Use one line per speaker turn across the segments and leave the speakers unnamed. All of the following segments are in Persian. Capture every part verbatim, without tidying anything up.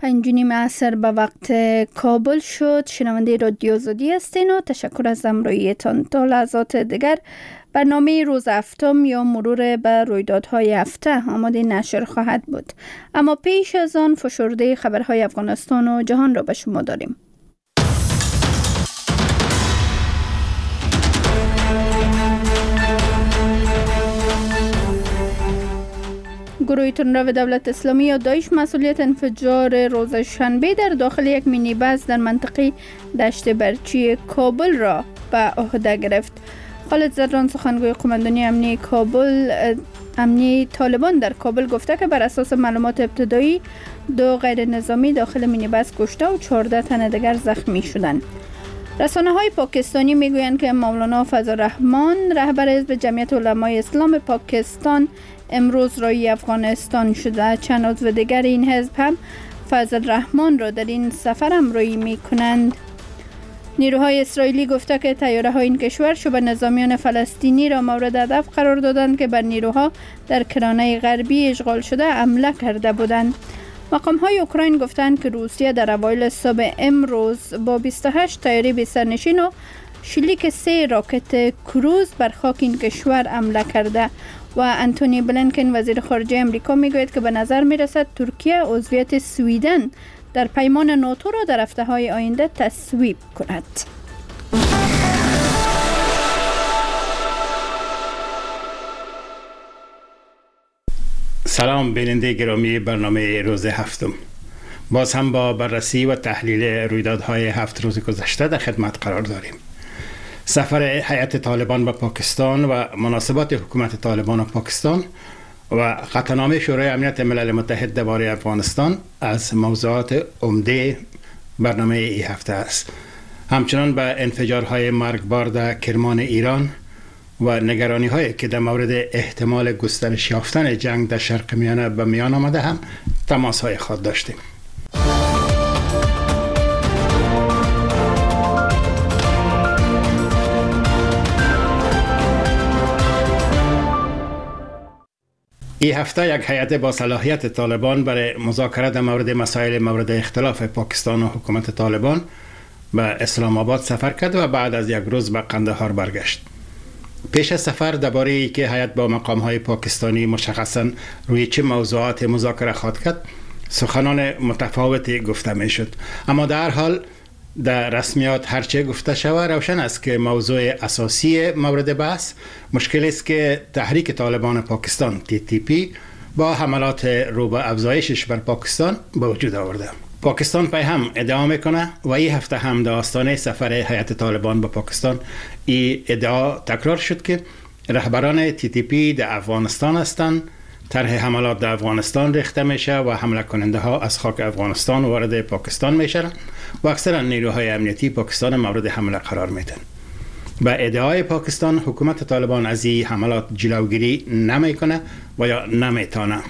پنج و نیم عصر به وقت کابل شد. شنونده رادیو آزادی هستین و تشکر از همراهیتان. تا لحظات دیگر برنامه روز هفتم یا مرور به رویدادهای هفته آماده نشر خواهد بود، اما پیش از آن فشرده خبرهای افغانستان و جهان را به شما داریم. گروه تندرو دولت اسلامی یا داعش مسئولیت انفجار روز شنبه در داخل یک مینی بس در منطقه دشت برچی کابل را به عهده گرفت. خالد زدران سخنگوی قماندانی امنیه کابل امنیه طالبان در کابل گفته که بر اساس معلومات ابتدایی دو غیر نظامی داخل مینی بس کشته و چهارده تن دیگر زخمی شدند. رسانه های پاکستانی میگویند که مولانا فضل الرحمن رهبر حزب جمعیت علمای اسلام پاکستان امروز رای افغانستان شده. چند عضو دیگر این حزب هم فضل الرحمن را در این سفر همراهی می کنند. نیروهای اسرائیلی گفته که طیاره های این کشور شبه نظامیان فلسطینی را مورد هدف قرار دادند که بر نیروها در کرانه غربی اشغال شده حمله کرده بودند. مقام های اوکراین گفتند که روسیه در اوایل صبح امروز با بیست و هشت طیاره بی سرنشین و شلیک سه راکت کروز بر خاک این کشور حمله کرده و انتونی بلینکن وزیر خارجه امریکا میگوید که به نظر میرسد ترکیه عضویت سویدن در پیمان ناتو را در هفته‌های آینده تصویب کند.
سلام بیننده گرامی برنامه روز هفتم. باز هم با بررسی و تحلیل رویدادهای هفت روز گذشته در خدمت قرار داریم. سفر هیئت طالبان به پاکستان و مناسبات حکومت طالبان و پاکستان و قطعنامه شورای امنیت ملل متحد درباره افغانستان از موضوعات عمده برنامه این هفته است. همچنان به انفجارهای مرگبار در کرمان ایران و نگرانی هایی که در مورد احتمال گسترش یافتن جنگ در شرق میانه به میان آمده هم تماس های خود داشتیم. این هفته یک هیئت با صلاحیت طالبان برای مذاکره در مورد مسائل مورد اختلاف پاکستان و حکومت طالبان به اسلام آباد سفر کرد و بعد از یک روز به قندهار برگشت. پیش از سفر درباره ای که هیئت با مقام های پاکستانی مشخصا روی چه موضوعات مذاکره خواهد کرد سخنان متفاوتی گفته می شد، اما در حال در رسمیات هرچه گفته شود روشن است که موضوع اساسی مورد بحث مشکل است که تحریک طالبان پاکستان تی تی پی با حملات رو به افزایشش بر پاکستان به وجود آورده. پاکستان پی هم ادعا میکنه و این هفته هم در آستانه سفر هیئت طالبان به پاکستان این ادعا تکرار شد که رهبران تی تی پی در افغانستان هستند. طرح حملات در افغانستان ریخته میشه و حمله کننده ها از خاک افغانستان وارد پاکستان میشن و اکثرا نیروهای امنیتی پاکستان مورد حمله قرار میدن. به ادعای پاکستان حکومت طالبان از این حملات جلوگیری نمیکنه و یا نمیتونه.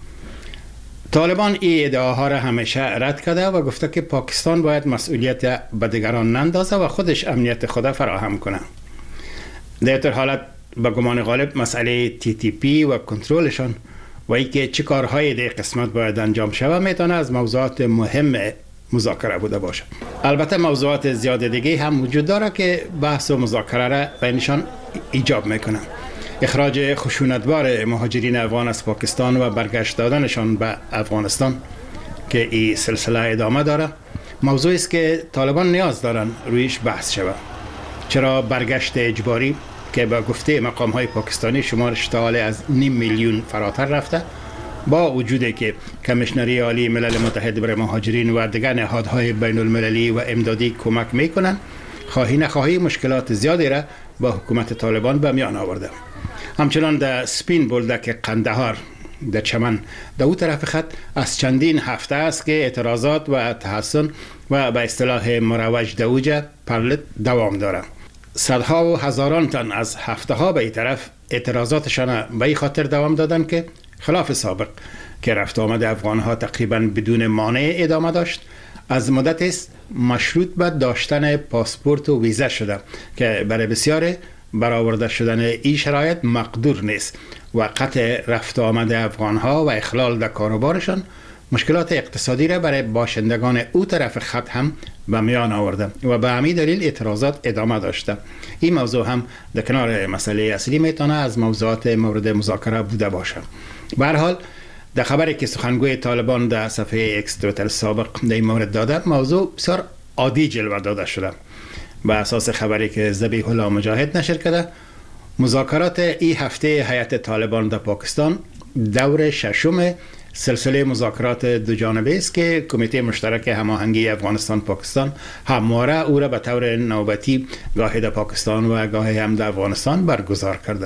طالبان این ادعاها را همیشه رد کرده و گفته که پاکستان باید مسئولیت به دیگران نندازه و خودش امنیت خود فراهم کنه. در این حالت به گمان غالب مسئله تی تی پی و کنترلشان و اینکه چه کارهای در قسمت باید انجام شود میتونه از موضوعات مهم مذاکره بوده باشه. البته موضوعات زیاد دیگه هم وجود داره که بحث و مذاکره را بینشان ایجاب میکنه. اخراج خشونتبار مهاجرین افغان از پاکستان و برگشت دادنشان به افغانستان که این سلسله ادامه داره موضوعی است که طالبان نیاز دارن رویش بحث شود. چرا برگشت اجباری که با گفته مقام های پاکستانی شمارش تا حالا از نیم میلیون فراتر رفته، با وجودی که کمیشنری عالی ملل متحد برای مهاجرین و دیگر نهادهای بین المللی و امدادی کمک میکنن، خواهی نخواهی مشکلات زیادی را با حکومت طالبان به میان آورده. همچنان در سپین بولدک قندهار در چمن در او طرف خط از چندین هفته است که اعتراضات و تحسن و به اصطلاح مروج دوجه پرلت دوام داره. صدها و هزاران تن از هفته ها به این طرف اعتراضاتشان به این خاطر دوام دادن که خلاف سابق که رفت آمد افغان ها تقریبا بدون مانع ادامه داشت، از مدت است مشروط به داشتن پاسپورت و ویزا شده که برای بسیار برآورده شدن این شرایط مقدور نیست و قطع رفت آمد افغان ها و اخلال در کاروبارشان مشکلات اقتصادی را برای باشندگان او طرف خط هم به میان آورده و به همین دلیل اعتراضات ادامه داشته. این موضوع هم در کنار مسئله اصلی میتونه از موضوعات مورد مذاکره بوده باشه. به هر حال در خبری که سخنگوی طالبان در صفحه اکس توییتر سابق در این مورد داده، موضوع بسیار عادی جلوه داده شده. به اساس خبری که ذبیح الله مجاهد نشر کرده، مذاکرات این هفته هیئت طالبان در پاکستان دور ششم سلسله مذاکرات دو جانبه است که کمیته مشترک هماهنگی افغانستان پاکستان همواره او را به طور نوبتی گاهی در پاکستان و گاهی هم در افغانستان برگزار کرده.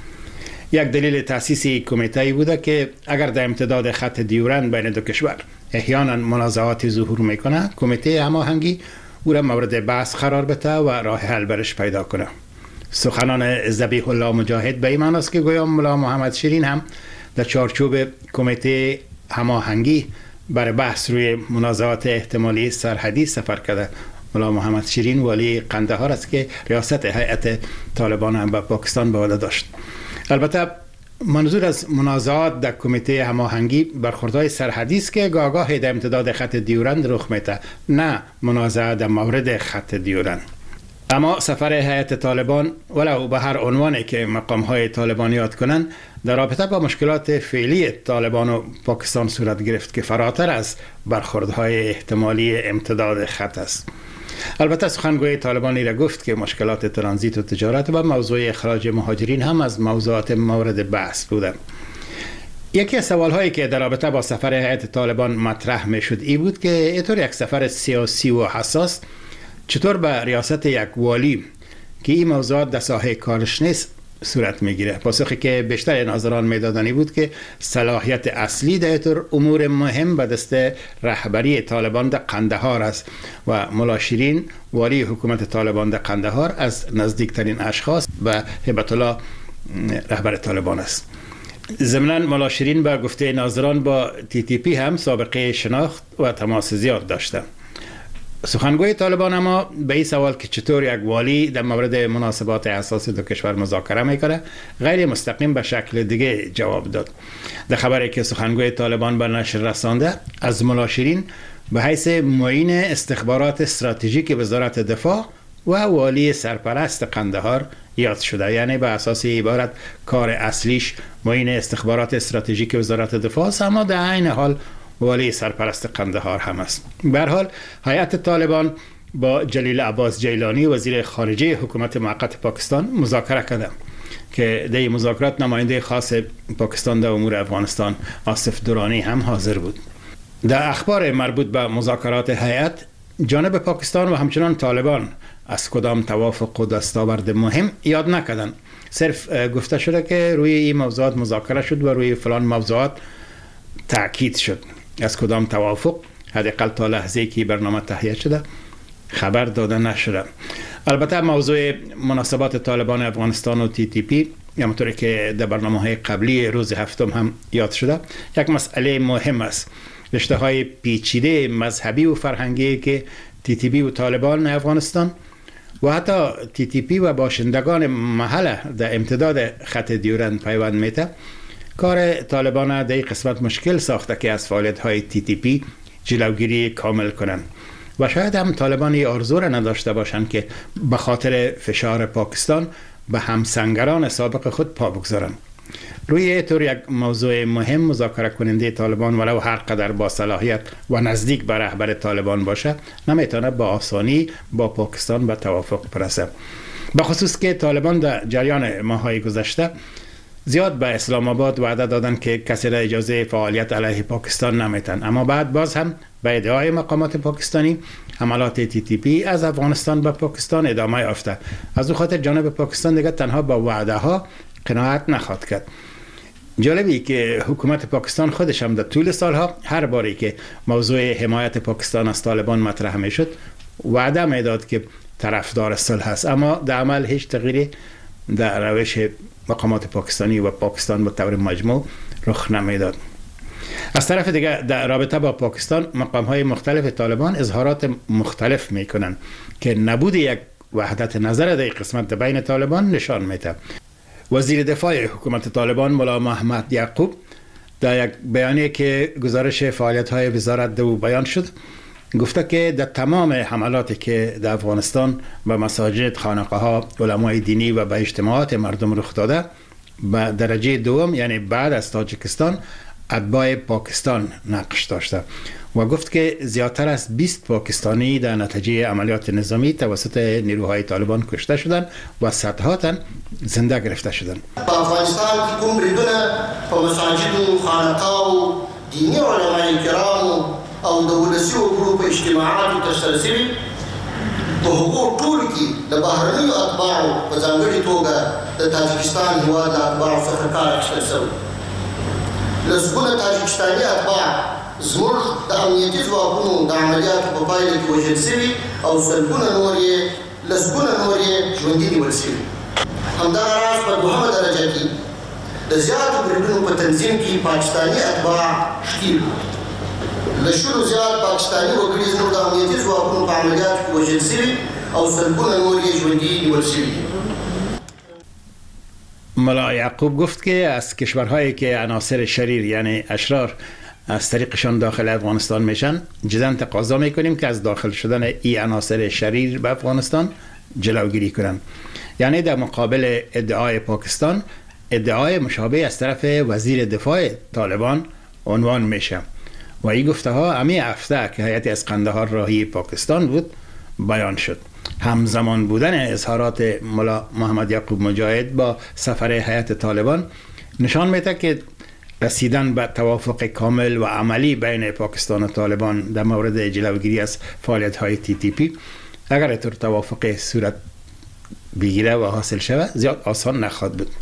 یک دلیل تأسیس این کمیته بوده که اگر در امتداد خط دیورند بین دو کشور احیانا منازعاتی ظهور میکنه، کمیته هماهنگی او را مورد بحث قرار بده و راه حل برش پیدا کنه. سخنان ذبیح الله مجاهد به این معنی است که گویا ملا محمد شیرین هم در چارچوب کمیته هماهنگی برای بحث روی منازعات احتمالی سرحدی سفر کرده. ملا محمد شیرین والی قندهار است که ریاست هیئت طالبان هم به پاکستان به عهده داشت. البته منظور از منازعات در کمیته هماهنگی برخوردهای سرحدی است که گاهگاه در امتداد خط دیورند رخ میده، نه منازعه در مورد خط دیورند. اما سفر هیئت طالبان ولو به هر عنوانی که مقام‌های طالبان یاد کنند، در رابطه با مشکلات فعلی طالبان و پاکستان صورت گرفت که فراتر از برخوردهای احتمالی امتداد خط است. البته سخنگوی طالبانی را گفت که مشکلات ترانزیت و تجارت و موضوع اخراج مهاجرین هم از موضوعات مورد بحث بودند. یکی از سوالهایی که در رابطه با سفر هیئت طالبان مطرح میشد این بود که اینطور یک سفر سیاسی و حساس چطور به ریاست یک والی که این موضوعات در ساحه کارش نیست صورت میگیره. پاسخی که بیشتر ناظران میدادنی بود که صلاحیت اصلی در اینطور امور مهم به دست رهبری طالبان در قندهار است و ملا شیرین والی حکومت طالبان در قندهار از نزدیکترین اشخاص به هیبت الله رهبر طالبان است. ضمناً ملا شیرین به گفته ناظران با تی تی پی هم سابقه شناخت و تماس زیاد داشته. سخنگوی طالبان اما به این سوال که چطور یک والی در مورد مناسبات حساس دو کشور مذاکره میکنه غیر مستقیم به شکل دیگه جواب داد. در خبری که سخنگوی طالبان به نشر رسانده، از ملا شیرین به حیث معین استخبارات استراتژیک وزارت دفاع و والی سرپرست قندهار یاد شده. یعنی به اساس عبارت کار اصلیش معین استخبارات استراتژیک وزارت دفاع است، اما در عین حال والی سرپرست قندهار هم است. به هر حال هیئت طالبان با جلیل عباس جیلانی وزیر خارجه حکومت موقت پاکستان مذاکره کرده که در این مذاکرات نماینده خاص پاکستان در امور افغانستان آصف درانی هم حاضر بود. در اخبار مربوط به مذاکرات هیئت، جانب پاکستان و همچنان طالبان از کدام توافق و دستاورد مهم یاد نکردند. صرف گفته شده که روی این موضوعات مذاکره شد و روی فلان موضوعات تأکید شد. از کدام توافق حداقل تا لحظه‌ای که برنامه تهیه شده خبر داده نشده. البته موضوع مناسبات طالبان افغانستان و تی تی پی همونطوری که در برنامه‌های قبلی روز هفتم هم یاد شده یک مسئله مهم است. رشته‌های پیچیده مذهبی و فرهنگی که تی تی پی و طالبان افغانستان و حتی تی تی پی و باشندگان محل در امتداد خط دیورند پیوند میته، کار طالبان در این قسمت مشکل ساخته که از فعالیت‌های تی تی پی جلوگیری کامل کنند و شاید هم طالبان آرزو را نداشته باشند که به خاطر فشار پاکستان به همسنگران سابق خود پا بگذارند. روی طور یک موضوع مهم مذاکره کننده طالبان ولو هر قدر با صلاحیت و نزدیک به رهبر طالبان باشه نمیتونه با آسانی با پاکستان به توافق برسه. به خصوص که طالبان در جریان ماه‌های گذشته زیاد به اسلام آباد وعده دادن که کسی را اجازه فعالیت علیه پاکستان نمیتن، اما بعد باز هم به ادعای مقامات پاکستانی حملات تی تی پی از افغانستان به پاکستان ادامه یافته. از او خاطر جانب پاکستان دیگه تنها با وعده ها قناعت نخواهد کرد. جالبی که حکومت پاکستان خودش هم در طول سالها هر باری که موضوع حمایت پاکستان از طالبان مطرح میشد وعده میداد که طرفدار صلح است، اما در عمل هیچ تغییری در روش مقامات پاکستانی و پاکستان به طور مجموع رخ نمیداد. از طرف دیگر در رابطه با پاکستان مقام‌های مختلف طالبان اظهارات مختلف میکنند که نبود یک وحدت نظر در قسمت بین طالبان نشان میده. وزیر دفاع حکومت طالبان ملا محمد یعقوب در یک بیانیه که گزارش فعالیت‌های وزارت دو بیان شد، گفته که در تمام حملاتی که در افغانستان به مساجد، خانقاه‌ها، علمای دینی و به اجتماعات مردم رخ داده، به درجه دوم یعنی بعد از تاجیکستان اتباع پاکستان نقش داشته و گفت که زیادتر از بیست پاکستانی در نتیجه عملیات نظامی توسط نیروهای طالبان کشته شدند و صدها تن زنده گرفته شدند.
افغانستان که کوم بریدونه په مساجد و خانقاه و دینی علمای کرام او د ولسي وګړو په اجتماعاتو ترسره شوي په هغو ټولو کې د بهرنیو اتباعو په ځانګړې توګه د تاجکستان هېواد د اتباعو څخه کار اخیستل شوی. لسګونه تاجکستاني اتباع زموږ د امنیتي ځواکونو د عملیاتو په پایله کې وژل شوي او سلګونه نور یې لسګونه نور یې ژوندي نیول شوي. همدغه راز په دوهمه درجه کې د زیاتو بریدونو په تنظیم کې پاکستاني اتباع ښکېل وو. له شلو زیات پاکستاني وګړي زموږ د امنیتي ځواکونو په عملیاتو کې وژل شوي او سلګونه نور یې ژوندي نیول شوي.
ملا یعقوب گفت که از کشورهایی که عناصر شریر یعنی اشرار از طریقشان داخل افغانستان میشن، جداً تقاضا میکنیم که از داخل شدن این عناصر شریر به افغانستان جلوگیری کنن. یعنی در مقابل ادعای پاکستان، ادعای مشابه از طرف وزیر دفاع طالبان عنوان میشه و این گفته ها امی هفته که هیئت از قندهار راهی پاکستان بود بیان شد. همزمان بودن اظهارات ملا محمد یعقوب مجاهد با سفر هیئت طالبان نشان میده که رسیدن به توافق کامل و عملی بین پاکستان و طالبان در مورد جلوگیری از فعالیت‌های تی تی پی اگر اینطور توافق صورت بگیره و حاصل شود زیاد آسان نخواهد بود.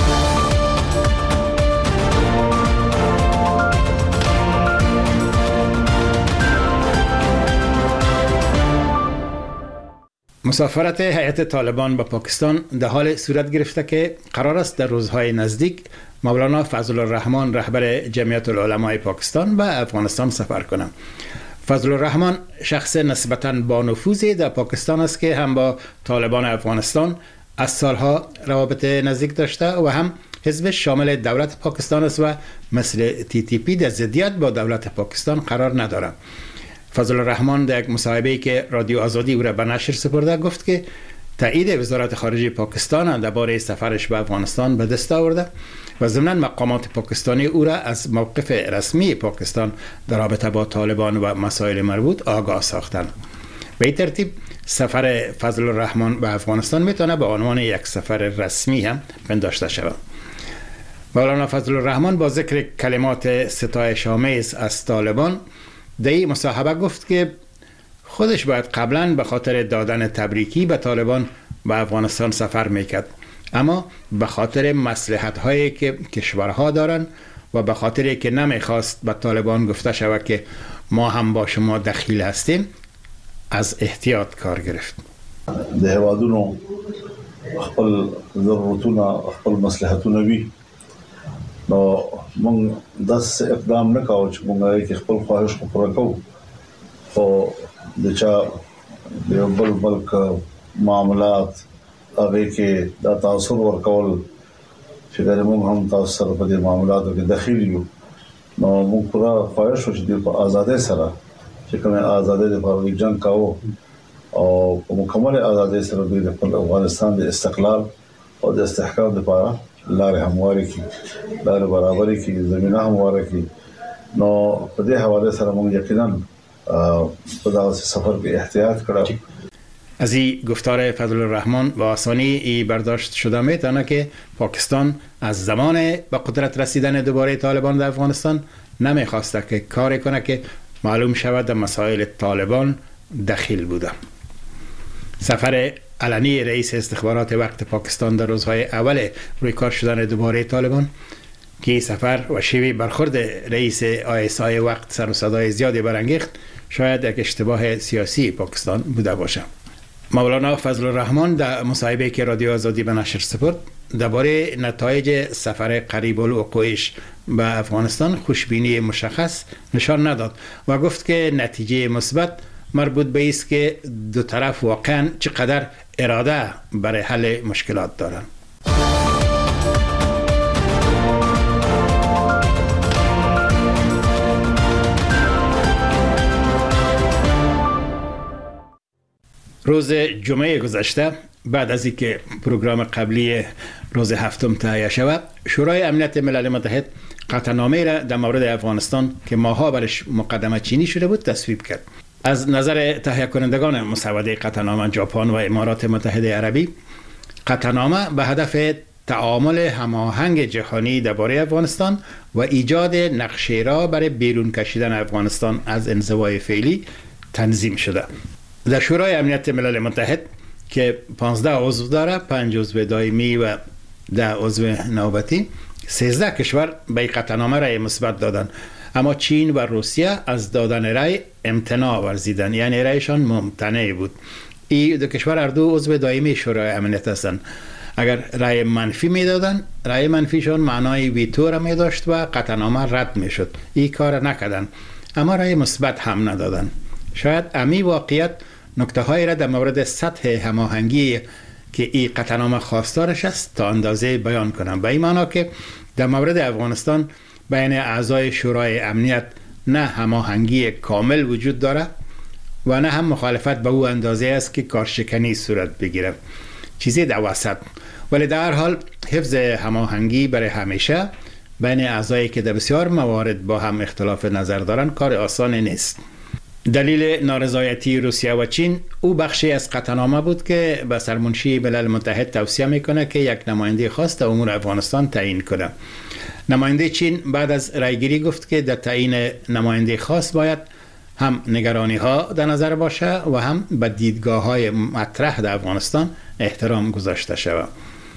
مسافرت هیئت طالبان به پاکستان در حال صورت گرفته که قرار است در روزهای نزدیک مولانا فضل الرحمن رهبر جمعیت العلماء پاکستان به افغانستان سفر کنند. فضل الرحمن شخص نسبتاً با نفوذی در پاکستان است که هم با طالبان افغانستان از سالها روابط نزدیک داشته و هم حزبش شامل دولت پاکستان است و مثل تی تی پی در ضدیت با دولت پاکستان قرار ندارد. فضل الرحمن در یک مصاحبه‌ای که رادیو آزادی او را به نشر سپرده گفت که تایید وزارت خارجه پاکستان درباره سفرش به افغانستان به دست آورده و ضمناً مقامات پاکستانی او را از موقف رسمی پاکستان در رابطه با طالبان و مسائل مربوط آگاه ساختند. به این ترتیب سفر فضل الرحمن به افغانستان میتونه به عنوان یک سفر رسمی هم پنداشته شود. مولانا فضل الرحمن با ذکر کلمات ستایش آمیز از طالبان در این مصاحبه گفت که خودش باید قبلا به خاطر دادن تبریکی به طالبان به افغانستان سفر میکرد، اما به خاطر مصلحت هایی که کشورها دارن و به خاطر که نمیخواست به طالبان گفته شود که ما هم با شما دخیل هستیم از احتیاط کار گرفت.
د هیوادونو خپل ضرورتونه خپل مصلحتونه وي نو موږ داس اقدام نکاو چې موږ یې خپل خواهش کو پوره کوو او د چا د بل بلک معاملات هغه کې د تاثیر ورکول چې د موږ هم تاثیر په دې معاملاتو کې داخل یو نو موږ پوره خواهش وکړو چې په آزادۍ سره چې کومه آزادۍ لپاره جنگ کاوه او په مکمل آزادۍ سره د افغانستان د استقلال او د استحکام لپاره لارې همواري کی لارې برابرۍ کی زمينه همواري کی نو په دې حواله سره موږ یقینا په دغه سفر کې احتیاط کړو.
از این گفتار فضل الرحمن با آسانی ای برداشت شده میتونه که پاکستان از زمان به قدرت رسیدن دوباره طالبان در افغانستان نمیخواسته که کاری کنه که معلوم شود در مسائل طالبان دخیل بوده. سفر علنی رئیس استخبارات وقت پاکستان در روزهای اول روی کار شدن دوباره طالبان که سفر و شیوه برخورد رئیس آی اس آی وقت سر و صدای زیادی برانگیخت شاید یک اشتباه سیاسی پاکستان بوده باشه. مولانا فضل الرحمن در مصاحبه که رادیو آزادی به نشر سپرد درباره نتایج سفر قریب الوقوعش به افغانستان خوشبینی مشخص نشان نداد و گفت که نتیجه مثبت مربوط به است که دو طرف واقعا چقدر اراده برای حل مشکلات دارند. روز جمعه گذشته بعد از اینکه پروگرام قبلی روز هفتم تهیه شود، شورای امنیت ملل متحد قطعنامه را در مورد افغانستان که ماها برش مقدمه چینی شده بود تصویب کرد. از نظر تهیه کنندگان مسوده قطعنامه ژاپن و امارات متحده عربی، قطعنامه به هدف تعامل هماهنگ جهانی درباره افغانستان و ایجاد نقشه را برای بیرون کشیدن افغانستان از انزوای فعلی تنظیم شده. در شورای امنیت ملل متحد که پانزده عضو داره، پنج عضو دائمی و ده عضو نوبتی، سیزده کشور به این قطعنامه رأی مثبت دادن، اما چین و روسیه از دادن رأی امتناع ورزیدن، یعنی رأیشان ممتنع بود. این دو کشور هر دو عضو دائمی شورای امنیت هستند. اگر رأی منفی میدادن، رأی منفیشان معنای ویتو را می داشت و قطعنامه رد می شد. این کار نکردن، اما رأی مثبت هم ندادن. شاید امی واقعیت نکته های را در مورد سطح هماهنگی که این قطعنامه خواستارش است تا اندازه بیان کنم. به این معنا که در مورد افغانستان بین اعضای شورای امنیت نه هماهنگی کامل وجود داره و نه هم مخالفت به او اندازه است که کارشکنی صورت بگیره، چیزی در وسط. ولی در هر حال حفظ هماهنگی برای همیشه بین اعضایی که در بسیار موارد با هم اختلاف نظر دارن کار آسان نیست. دلیل نارضایتی روسیه و چین او بخشی از قطعنامه بود که به سرمنشی ملل متحد توصیه میکنه که یک نماینده خاص در امور افغانستان تعیین کنه. نماینده چین بعد از رایگیری گفت که در تعیین نماینده خاص باید هم نگرانی ها در نظر باشه و هم به دیدگاه های مطرح در افغانستان احترام گذاشته شود.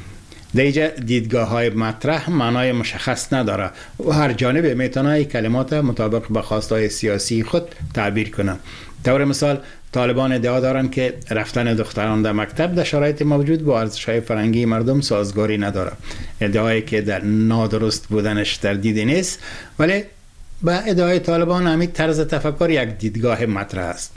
در اینجا دیدگاه های مطرح معنای مشخص نداره و هر جانب میتونه کلمات مطابق به خواستهای سیاسی خود تعبیر کنه. طور مثال طالبان ادعا دارن که رفتن دختران در مکتب در شرایط موجود با ارزش‌های فرهنگی مردم سازگاری نداره. ادعایی که در نادرست بودنش تردیدی نیست، ولی به ادعای طالبان همین طرز تفکر یک دیدگاه مطرح است.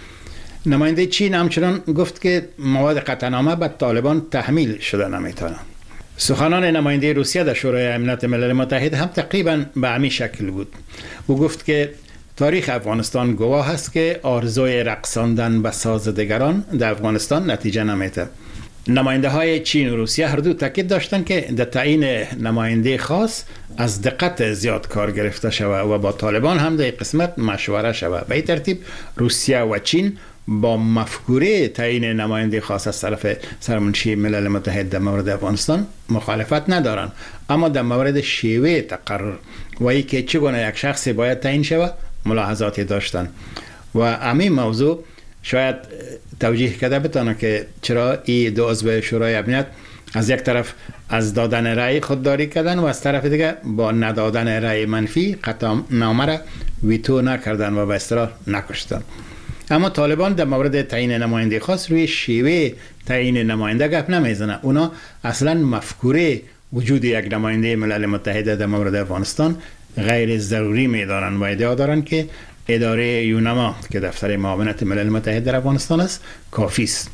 نماینده چین همچنان گفت که مواد قطعنامه به طالبان تحمیل شده نمیتونه. سخنان نماینده روسیه در شورای امنیت ملل متحد هم تقریبا به همین شکل بود. او گفت که تاریخ افغانستان گواه است که آرزوی رقصاندن به ساز دیگران در افغانستان نتیجه نمیده. نماینده های چین و روسیه هر دو تاکید داشتند که در تعیین نماینده خاص از دقت زیاد کار گرفته شود و با طالبان هم در قسمت مشوره شود. به این ترتیب روسیه و چین با مفکوره تعیین نماینده خاص از طرف سرمنشی ملل متحد در مورد افغانستان مخالفت ندارند، اما در مورد شیوه تقرر و اینکه چگونه یک شخص باید تعیین شود ملاحظاتی داشتند و همین موضوع شاید توجیه کرده بتونه که چرا این دو عضو شورای امنیت از یک طرف از دادن رأی خودداری کردن و از طرف دیگه با ندادن رأی منفی قطعنامه را ویتو نکردن و به اصطلاح نکشتن. اما طالبان در مورد تعیین نماینده خاص روی شیوه تعیین نماینده گپ نمیزنه. اونا اصلا مفکوره وجود یک نماینده ملل متحد در مورد افغانستان غیر ضروری میدانن و ادعا دارن که اداره یونما که دفتر معاونت ملل متحد در افغانستان است کافی است.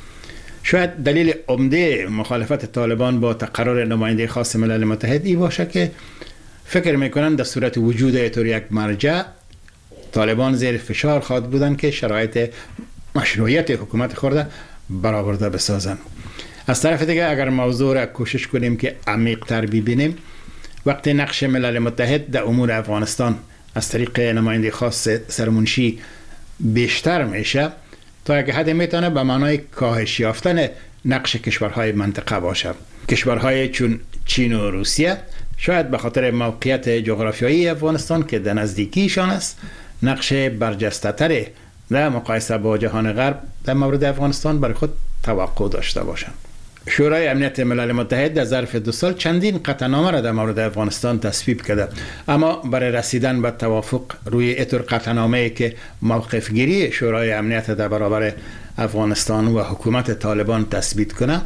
شاید دلیل عمده مخالفت طالبان با تقرر نماینده خاص ملل متحد ای باشه که فکر میکنن در صورت وجود ایطور یک مرجع طالبان زیر فشار خواهد بودن که شرایط مشروعیت حکومت خورده برآورده بسازن. از طرف دیگه اگر موضوع را کوشش کنیم که عمیق تر ببینیم، وقتی نقش ملل متحد در امور افغانستان از طریق نماینده خاص سرمنشی بیشتر میشه، تا یک حد میتونه به معنای کاهش یافتن نقش کشورهای منطقه باشه. کشورهای چون چین و روسیه شاید به خاطر موقعیت جغرافیایی افغانستان که در نزدیکیشان است نقش برجسته تری در مقایسه با جهان غرب در مورد افغانستان برای خود توقع داشته باشند. شورای امنیت ملل متحد در ظرف دو سال چندین قطعنامه را در مورد افغانستان تصویب کرده، اما برای رسیدن به توافق روی اطور قطعنامه‌ای که موقف گیری شورای امنیت در برابر افغانستان و حکومت طالبان تثبیت کنه،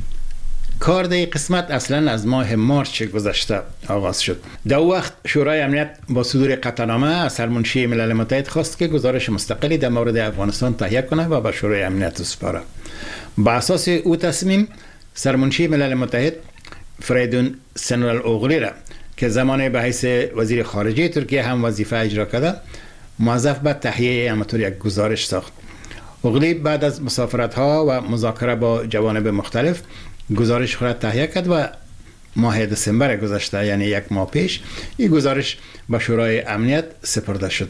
کار در این قسمت اصلا از ماه مارچ گذشته آغاز شد. در وقت شورای امنیت با صدور قطعنامه از سرمنشی ملل متحد خواست که گزارش مستقلی در مورد افغانستان تهیه کنه و به شورای امنیت بسپاره. با اساس او تصمیم سرمنشی ملل متحد فریدون سنرال اوغلی را که زمان به حیث وزیر خارجه ترکیه هم وظیفه اجرا کرده موظف به تهیه همطور یک گزارش ساخت. اوغلی بعد از مسافرت ها و مذاکره با جوانب مختلف گزارش خود تهیه کرد و ماه دسامبر گذشته، یعنی یک ماه پیش، این گزارش به شورای امنیت سپرده شد.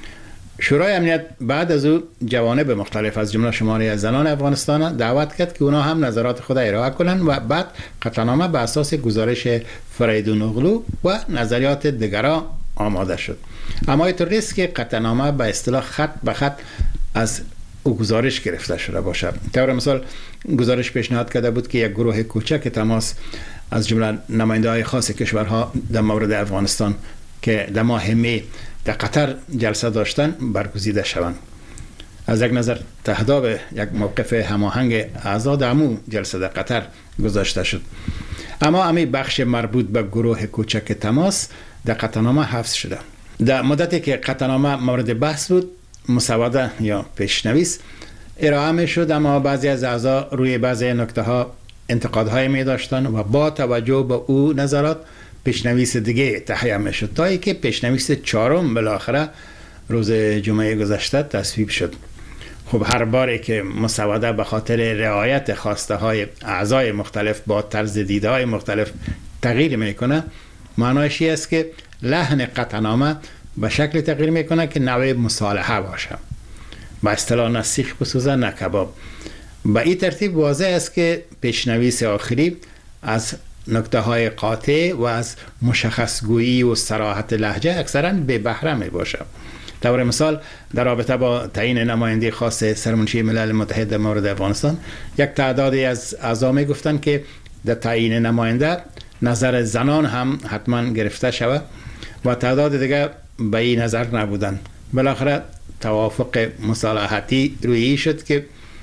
شورای امنیت بعد از او جوانب مختلف از جمله شماری از زنان افغانستان دعوت کرد که اونا هم نظرات خود ارائه کنند و بعد قطعنامه به اساس گزارش فریدون اوغلو و نظریات دیگران آماده شد. اما اینطور نیست که قطعنامه به اصطلاح خط به خط از او گزارش گرفته شده باشد. طور مثال گزارش پیشنهاد کرده بود که یک گروه کوچک تماس از جمله نماینده های خاص کشورها در مورد افغانستان که در ماه می در قطر جلسه داشتن برگزیده شوند. از یک نظر تهداب یک موقف هماهنگ اعضا در امو جلسه در قطر گذاشته شد. اما امی بخش مربوط به گروه کوچک تماس در قطعنامه حفظ شده. در مدتی که قطعنامه مورد بحث بود، مسوده یا پیشنویس ارائه می شد، اما بعضی از اعضا روی بعضی نکته ها انتقادهای می داشتن و با توجه به او نظرات پیشنویس دیگه تهیه می شد تا اینکه پیشنویس چهارم بالاخره روز جمعه گذشته تصویب شد. خب هر باری که مسوده به خاطر رعایت خواسته های اعضای مختلف با طرز دیده های مختلف تغییر میکنه، معنایش است که لحن قطعنامه به شکل تغییر میکنه که نوع مصالحه باشه. با اصطلاح نه سیخ بسوزه نه کباب. به این ترتیب واضح است که پیشنویس آخری از نکته های قاطع و از مشخص گویی و صراحت لهجه اکثرا به بهره می باشه. طور مثال در رابطه با تعیین نماینده خاص سرمنشی ملل متحد در مورد افغانستان، یک تعدادی از اعضا می گفتند که در تعیین نماینده نظر زنان هم حتما گرفته شود و تعداد دیگه به این نظر نبودند. بالاخره توافق مصالحتی روی شد که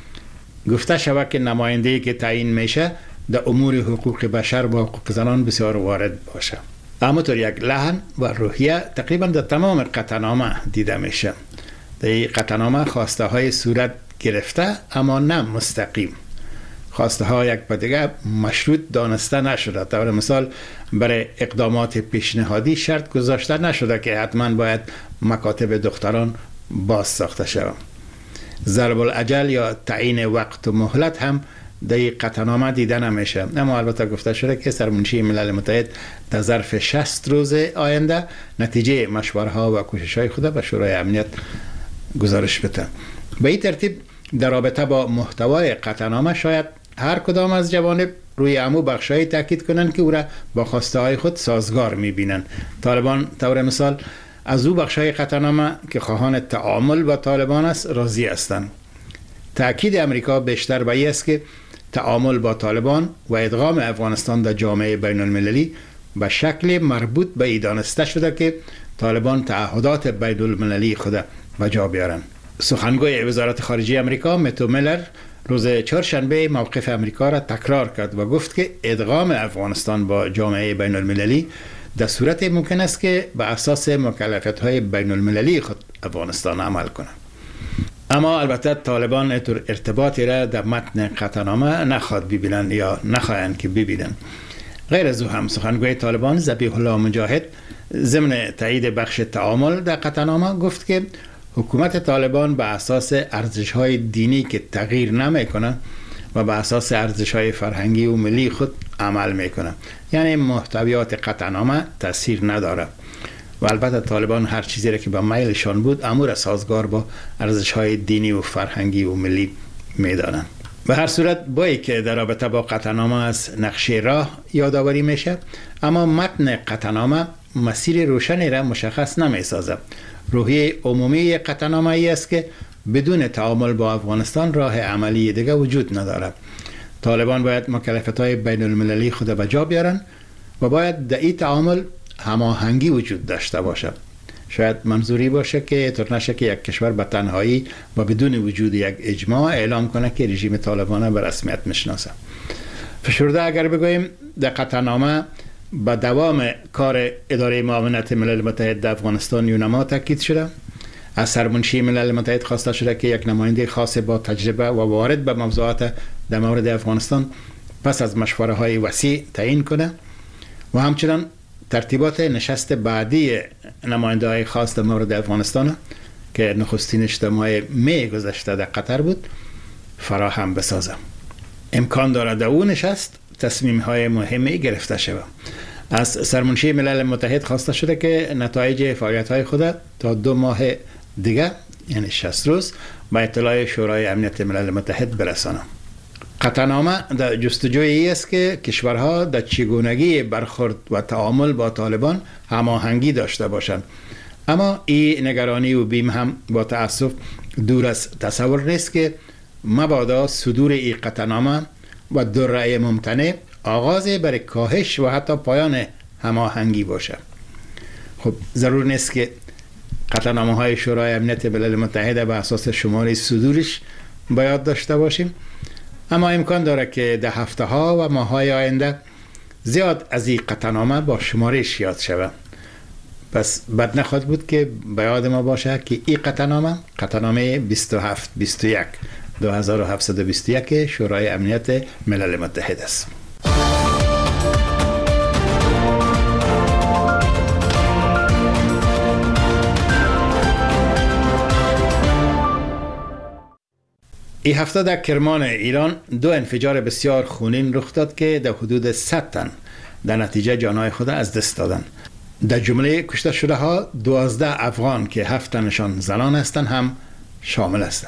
گفته شود که نماینده‌ای که تعیین میشه در امور حقوق بشر و حقوق زنان بسیار وارد باشه. اما طور یک لحن و روحیه تقریبا در تمام قطعنامه دیده میشه. در این قطعنامه خواسته های صورت گرفته اما نه مستقیم. خواسته ها یک به دیگه مشروط دانسته نشده. طور مثال برای اقدامات پیشنهادی شرط گذاشته نشده که حتما باید مکاتب دختران باز ساخته شود. ضرب الاجل یا تعیین وقت و مهلت هم در این قطعنامه دیده نمیشه. اما البته گفته شده که سرمنشی ملل متحد در ظرف شصت روز آینده نتیجه مشوره ها و کوشش های خود به شورای امنیت گزارش بده. به این ترتیب در رابطه با محتوای قطعنامه شاید هر کدام از جوانب روی امو بخشایی تاکید کنند که او را با خواسته های خود سازگار میبینند. طالبان طور مثال از او بخشای قطعنامه که خواهان تعامل با طالبان است راضی هستند. تأکید امریکا بیشتر به این است که تعامل با طالبان و ادغام افغانستان در جامعه بین المللی به شکل مربوط به ای دانسته شده که طالبان تعهدات بین المللی خود به جا بیارند. سخنگوی وزارت خارجه امریکا متو میلر روز چهارشنبه موقف امریکا را تکرار کرد و گفت که ادغام افغانستان با جامعه بین المللی در صورت ممکن است که به اساس مکلفیت‌های بین المللی خود افغانستان عمل کنه. اما البته طالبان ارتباطی را در متن قطعنامه نخواد ببینن یا نخواهند که ببینن. غیر از او هم سخنگوی طالبان ذبیح الله مجاهد ضمن تایید بخش تعامل در قطعنامه گفت که حکومت طالبان به اساس ارزش‌های دینی که تغییر نمی‌کنه و به اساس ارزش‌های فرهنگی و ملی خود عمل می‌کنه، یعنی محتویات قطعنامه تاثیر نداره و البته طالبان هر چیزی را که به میلشان بود امور سازگار با ارزش‌های دینی و فرهنگی و ملی می‌دانند. به هر صورت بایی که در رابطه با قطعنامه از نقشه راه یادآوری میشه، اما متن قطعنامه مسیر روشنی را مشخص نمی‌سازد. روحیه عمومی قطعنامه ای است که بدون تعامل با افغانستان راه عملی دیگر وجود ندارد. طالبان باید مکلفیت‌های بین المللی خود به جا بیارن و باید در این تعامل هماهنگی وجود داشته باشد. شاید منظوری باشه که طور نشه که یک کشور به تنهایی و بدون وجود یک اجماع اعلام کنه که رژیم طالبان به رسمیت میشناسه. فشرده اگر بگوییم در قطعنامه به دوام کار اداره معاونت ملل متحد در افغانستان یونما تاکید شده. از سرمنشی ملل متحد خواسته شده که یک نماینده خاص با تجربه و وارد به موضوعات در مورد افغانستان پس از مشوره های وسیع تعیین کنه و همچنان ترتیبات نشست بعدی نماینده های خاص در مورد افغانستان که نخستین اجتماع می گذشته در قطر بود فراهم بسازم. امکان دارد در اون نشست تصمیم های مهمی گرفته شود. از سرمنشی ملل متحد خواسته شده که نتایج فعالیت های خود تا دو ماه دیگه یعنی شصت روز با اطلاع شورای امنیت ملل متحد برسانم. قطعنامه در جستجوی ای است که کشورها در چگونگی برخورد و تعامل با طالبان هماهنگی داشته باشند. اما این نگرانی و بیم هم با تأسف دور از تصور نیست که مبادا صدور این قطعنامه و دو رأی ممتنع آغاز برای کاهش و حتی پایان هماهنگی باشه. خب ضرور نیست که قطعنامه های شورای امنیت ملل متحد به اساس شماره صدورش باید داشته باشیم، اما امکان داره که در هفته ها و ماه های آینده زیاد از این قطعنامه با شمارش یاد شود. پس بد نخواهد بود که به یاد ما باشه که این قطعنامه قطعنامه بیست و هفت بیست و یک دو هزار و هفتصد و بیست و یک شورای امنیت ملل متحد است. این هفته در کرمان ایران دو انفجار بسیار خونین رخ داد که در حدود صد تن در نتیجه جانهای خود از دست دادند. در جمله کشته شده ها دوازده افغان که هفت تنشان زنان هستند هم شامل هستند.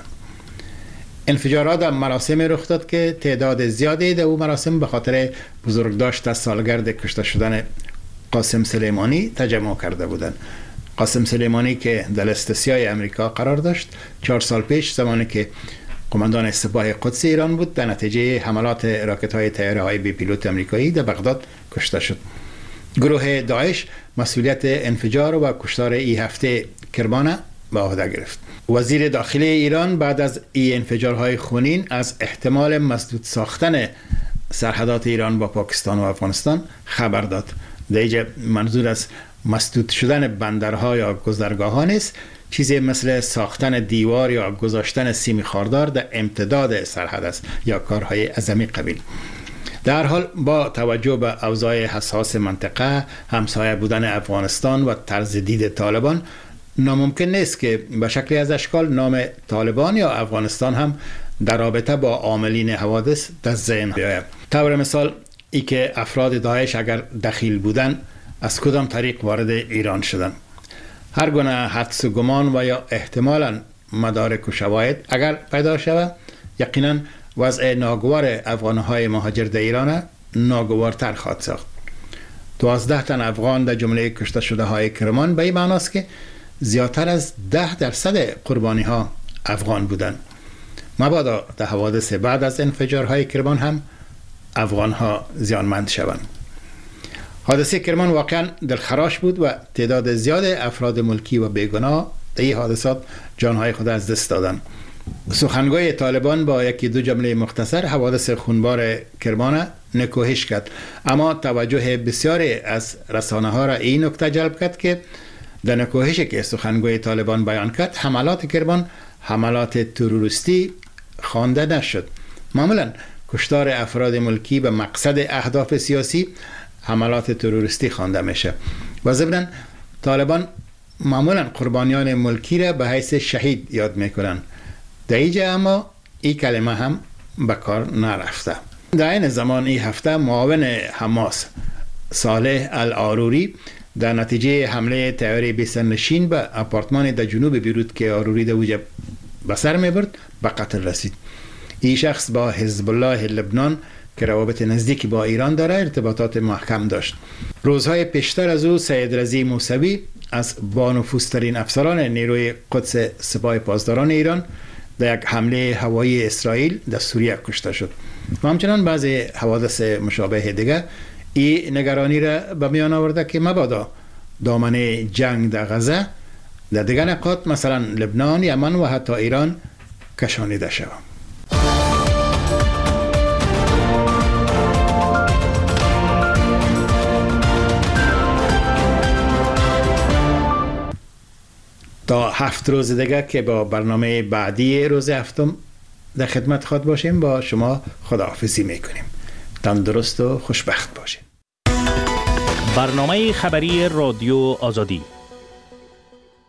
انفجارات در مراسم رخ داد که تعداد زیادی در او مراسم به خاطر بزرگداشت سالگرد کشته شدن قاسم سلیمانی تجمع کرده بودند. قاسم سلیمانی که در لیست سیاه امریکا قرار داشت چهار سال پیش زمانی که قماندان سپاه قدس ایران بود در نتیجه حملات راکت های طیاره های بی پیلوت امریکایی در بغداد کشته شد. گروه داعش مسئولیت انفجار و کشتار این هفته کرمان به عهده گرفت. وزیر داخلی ایران بعد از این انفجارهای خونین از احتمال مسدود ساختن سرحدات ایران با پاکستان و افغانستان خبر داد. در اینجا منظور از مسدود شدن بندرها یا گذرگاه ها نیست، چیزی مثل ساختن دیوار یا گذاشتن سیم خاردار در امتداد سرحد است یا کارهای عظمی قبیل. در حال با توجه به اوضاع حساس منطقه، همسایه بودن افغانستان و طرز دید طالبان، ناممکن نیست که به شکلی از اشکال نام طالبان یا افغانستان هم در رابطه با عاملین حوادث در ذهن بیاید. طور مثال ای که افراد داعش اگر دخیل بودن از کدام طریق وارد ایران شدن. هر گونه حدس و گمان و یا احتمالاً مدارک و شواهد اگر پیدا شود، یقیناً وضع ناگوار افغانهای مهاجر در ایران ناگوارتر خواهد ساخت. دوازده تن افغان در جمله کشته شده های کرمان به این معناست که زیادتر از ده درصد قربانی ها افغان بودند. مبادا در حوادث بعد از انفجارهای کرمان هم افغان ها زیانمند شوند. حادثه کرمان واقعا دلخراش بود و تعداد زیاد افراد ملکی و بیگناه در این حادثات جانهای خود از دست دادند. سخنگوی طالبان با یکی دو جمله مختصر حوادث خونبار کرمان نکوهش کرد، اما توجه بسیاری از رسانه ها را این نکته جلب کرد که در نکوهشی که سخنگوی طالبان بیان کرد حملات کرمان حملات تروریستی خوانده نشد. معمولا کشتار افراد ملکی به مقصد اهداف سیاسی حملات تروریستی خوانده میشه و ضمن طالبان معمولا قربانیان ملکی را به حیث شهید یاد میکنن. در اینجا اما این کلمه هم به کار نرفته. در این زمان این هفته معاون حماس صالح العاروری در نتیجه حمله طیاره بی‌سرنشین به آپارتمان در جنوب بیروت که عاروری در اوجه به سر میبرد به قتل رسید. این شخص با حزب الله لبنان که روابط نزدیکی با ایران داره ارتباطات محکم داشت. روزهای پیشتر از او سید رضی موسوی از بانفوذترین افسران نیروی قدس سپاه پاسداران ایران در یک حمله هوایی اسرائیل در سوریه کشته شد. و همچنان بعضی حوادث مشابه دیگه این نگرانی را به میان آورده که مبادا دامنه جنگ در غزه در دیگر نقاط مثلا لبنان، یمن و حتی ایران کشانیده شود. تا هفت روز دیگه که با برنامه بعدی روز هفتم در خدمت خود باشیم با شما خداحافظی میکنیم. تندرست و خوشبخت باشید.
برنامه خبری رادیو آزادی